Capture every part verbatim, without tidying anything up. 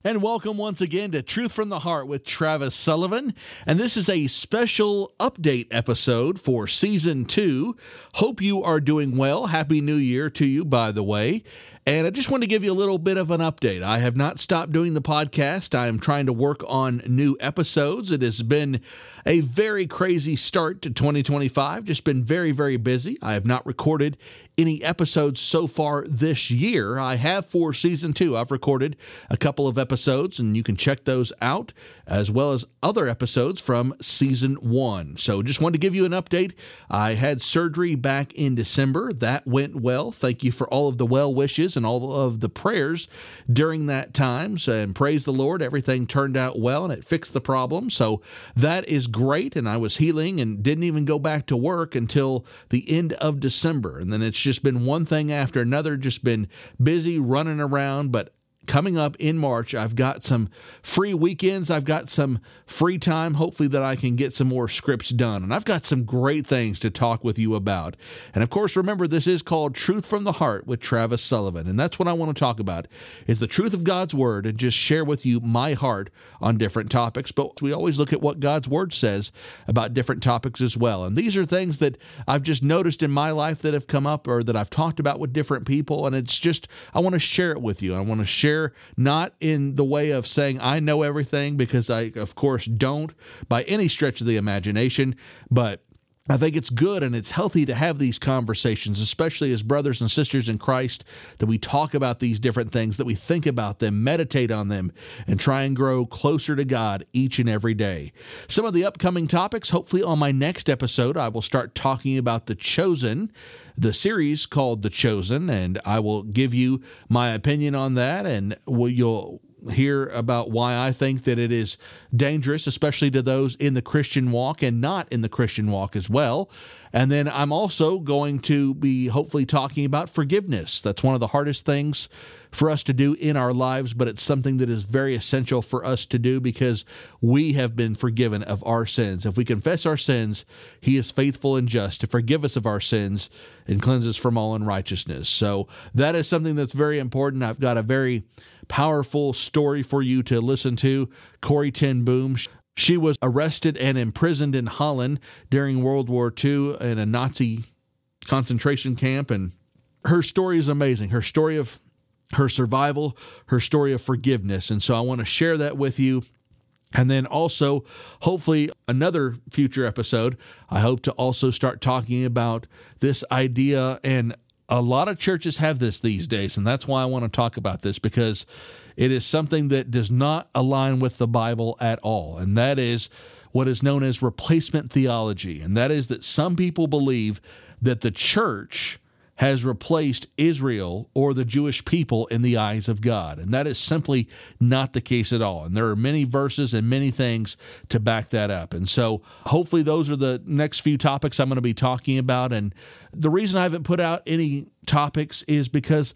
And welcome once again to Truth from the Heart with Travis Sullivan. And this is a special update episode for Season two. Hope you are doing well. Happy New Year to you, by the way. And I just want to give you a little bit of an update. I have not stopped doing the podcast. I am trying to work on new episodes. It has been a very crazy start to twenty twenty-five. Just been very, very busy. I have not recorded any episodes so far this year. I have for Season two. I've recorded a couple of episodes, and you can check those out, as well as other episodes from Season one. So just wanted to give you an update. I had surgery back in December. That went well. Thank you for all of the well wishes and all of the prayers during that time. So, and praise the Lord, everything turned out well, and it fixed the problem. So that is great, and I was healing and didn't even go back to work until the end of December. And then it's just been one thing after another, just been busy running around. But coming up in March, I've got some free weekends. I've got some free time, hopefully, that I can get some more scripts done. And I've got some great things to talk with you about. And of course, remember, this is called Truth from the Heart with Travis Sullivan. And that's what I want to talk about, is the truth of God's Word, and just share with you my heart on different topics. But we always look at what God's Word says about different topics as well. And these are things that I've just noticed in my life that have come up, or that I've talked about with different people. And it's just, I want to share it with you. I want to share not in the way of saying I know everything, because I, of course, don't by any stretch of the imagination, but I think it's good and it's healthy to have these conversations, especially as brothers and sisters in Christ, that we talk about these different things, that we think about them, meditate on them, and try and grow closer to God each and every day. Some of the upcoming topics, hopefully on my next episode, I will start talking about The Chosen, the series called The Chosen, and I will give you my opinion on that, and you'll hear about why I think that it is dangerous, especially to those in the Christian walk and not in the Christian walk as well. And then I'm also going to be hopefully talking about forgiveness. That's one of the hardest things for us to do in our lives, but it's something that is very essential for us to do, because we have been forgiven of our sins. If we confess our sins, He is faithful and just to forgive us of our sins and cleanse us from all unrighteousness. So that is something that's very important. I've got a very powerful story for you to listen to. Corrie ten Boom. She was arrested and imprisoned in Holland during World War Two in a Nazi concentration camp, and her story is amazing. Her story of her survival, her story of forgiveness. And so I want to share that with you. And then also, hopefully, another future episode, I hope to also start talking about this idea. And a lot of churches have this these days, and that's why I want to talk about this, because it is something that does not align with the Bible at all. And that is what is known as replacement theology. And that is that some people believe that the church has replaced Israel or the Jewish people in the eyes of God. And that is simply not the case at all. And there are many verses and many things to back that up. And so hopefully those are the next few topics I'm going to be talking about. And the reason I haven't put out any topics is because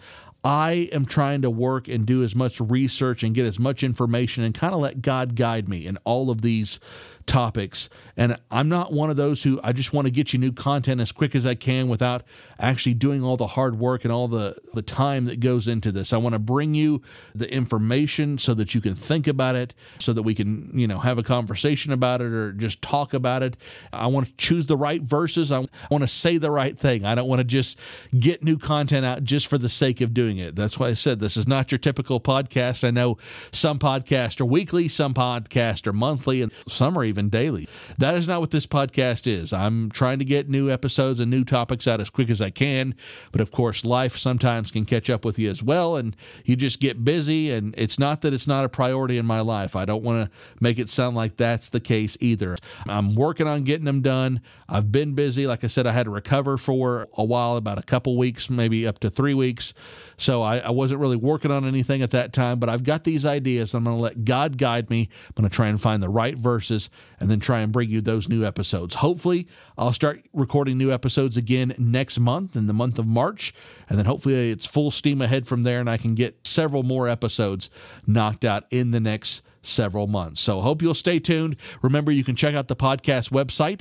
I am trying to work and do as much research and get as much information and kind of let God guide me in all of these topics. And I'm not one of those who I just want to get you new content as quick as I can without actually doing all the hard work and all the, the time that goes into this. I want to bring you the information so that you can think about it, so that we can, you know, have a conversation about it or just talk about it. I want to choose the right verses. I want to say the right thing. I don't want to just get new content out just for the sake of doing it. That's why I said this is not your typical podcast. I know some podcasts are weekly, some podcasts are monthly, and some are even daily. That is not what this podcast is. I'm trying to get new episodes and new topics out as quick as I can, but of course, life sometimes can catch up with you as well, and you just get busy, and it's not that it's not a priority in my life. I don't want to make it sound like that's the case either. I'm working on getting them done. I've been busy. Like I said, I had to recover for a while, about a couple weeks, maybe up to three weeks. So I, I wasn't really working on anything at that time, but I've got these ideas. I'm going to let God guide me. I'm going to try and find the right verses and then try and bring you those new episodes. Hopefully, I'll start recording new episodes again next month, in the month of March, and then hopefully it's full steam ahead from there, and I can get several more episodes knocked out in the next several months. So I hope you'll stay tuned. Remember, you can check out the podcast website,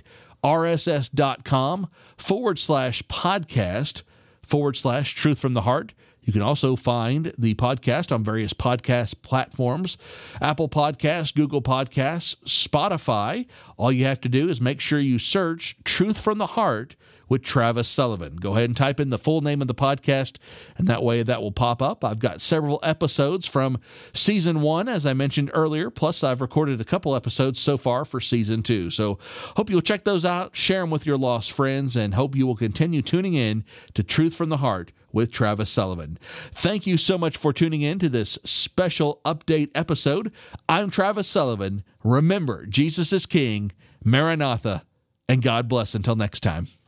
rss.com forward slash podcast forward slash truth from the heart. You can also find the podcast on various podcast platforms, Apple Podcasts, Google Podcasts, Spotify. All you have to do is make sure you search Truth from the Heart with Travis Sullivan. Go ahead and type in the full name of the podcast, and that way that will pop up. I've got several episodes from season one, as I mentioned earlier, plus I've recorded a couple episodes so far for season two. So hope you'll check those out, share them with your lost friends, and hope you will continue tuning in to Truth from the Heart with Travis Sullivan. Thank you so much for tuning in to this special update episode. I'm Travis Sullivan. Remember, Jesus is King, Maranatha, and God bless until next time.